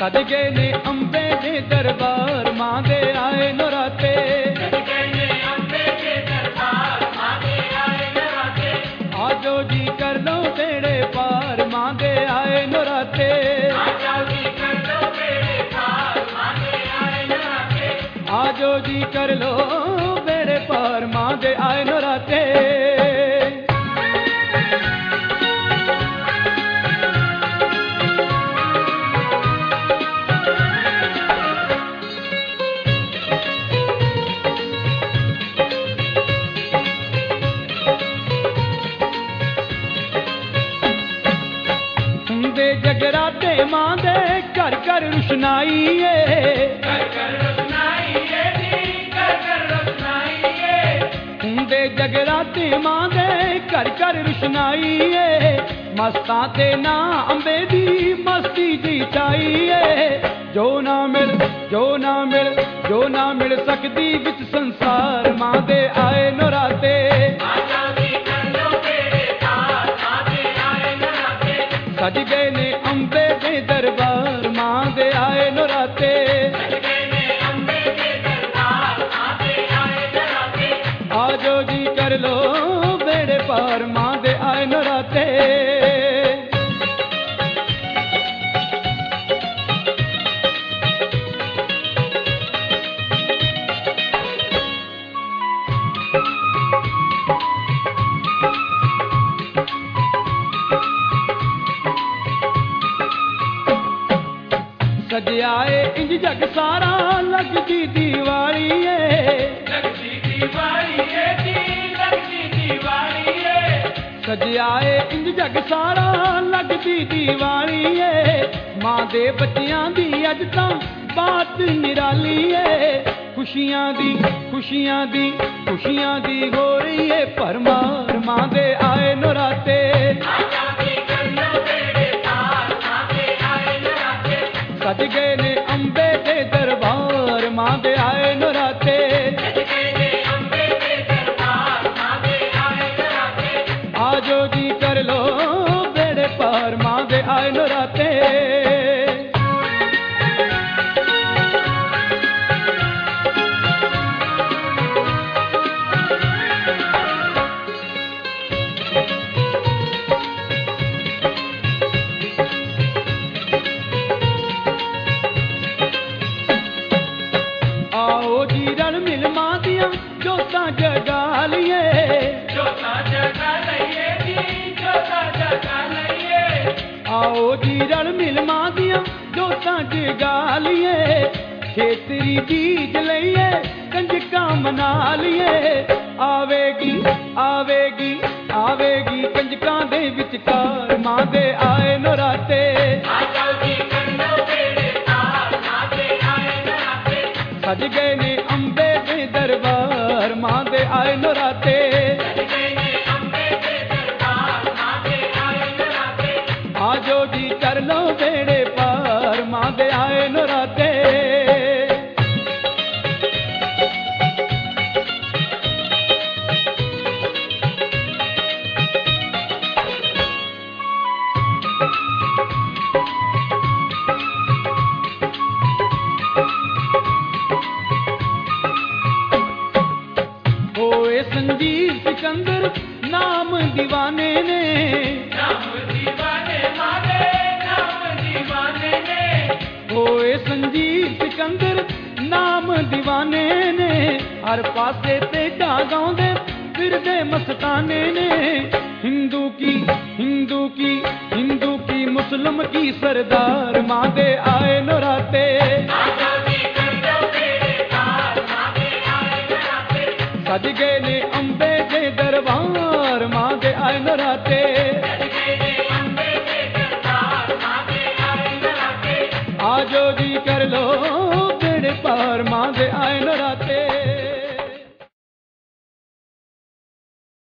सज गए ने अंबे दे दरबार मां दे आए नराते। आजो जी कर लो बेड़े पार मां दे आए नराते। आजो जी कर लो बेड़े पार मां दे आए नराते। जगराते मां दे घर घर रुशनाई हुंदे जगराते मां दे घर घर रुशनाई मस्तां ते ना अंबे दी मस्ती जी चाई जो ना मिल जो ना मिल जो ना मिल सकदी विच संसार मां दे आए नराते। सज गए ने अंबे दे दरबार मां दे आए नराते। आजो जी कर लो बेड़े पार मां दे आए नराते। सजाए इंज जग सारा लगदी दीवाली सजाए इंज जग सारा लगदी दीवाली मां दे बच्चियां दी अज तां बात निराली खुशियां दी खुशियां दी खुशियां दी हो रही है भरमार मां दे आए नराते। सज गए ने अंबे दे दरबार मां दे आए नराते। आजो जी कर लो बेड़े पार मां दे आए नराते। जगा लिये आओ जी रल मिल मां दियां जोतां जगा लिये खेतरी बीज लईए कंजकां मना लिये आवेगी आवेगी आवेगी कंजकां दे विचकार मां दे आए नराते। सज गए ने अंबे दे दरबार मां दे आए नराते। आजो जी कर लो बेड़े पार मां दे आए नराते। संजीव सिकंदर नाम दीवाने ने होए संजीव सिकंदर नाम दीवाने ने हर पासे ते गाउंदे फिरदे मस्ताने ने हिंदू की हिंदू की हिंदू की मुस्लिम की सरदार मां दे आए नराते। सज गए ने अंबे दे दरबार मां दे आए नराते। आजो जी कर लो बेड़े पार मां दे आए नराते।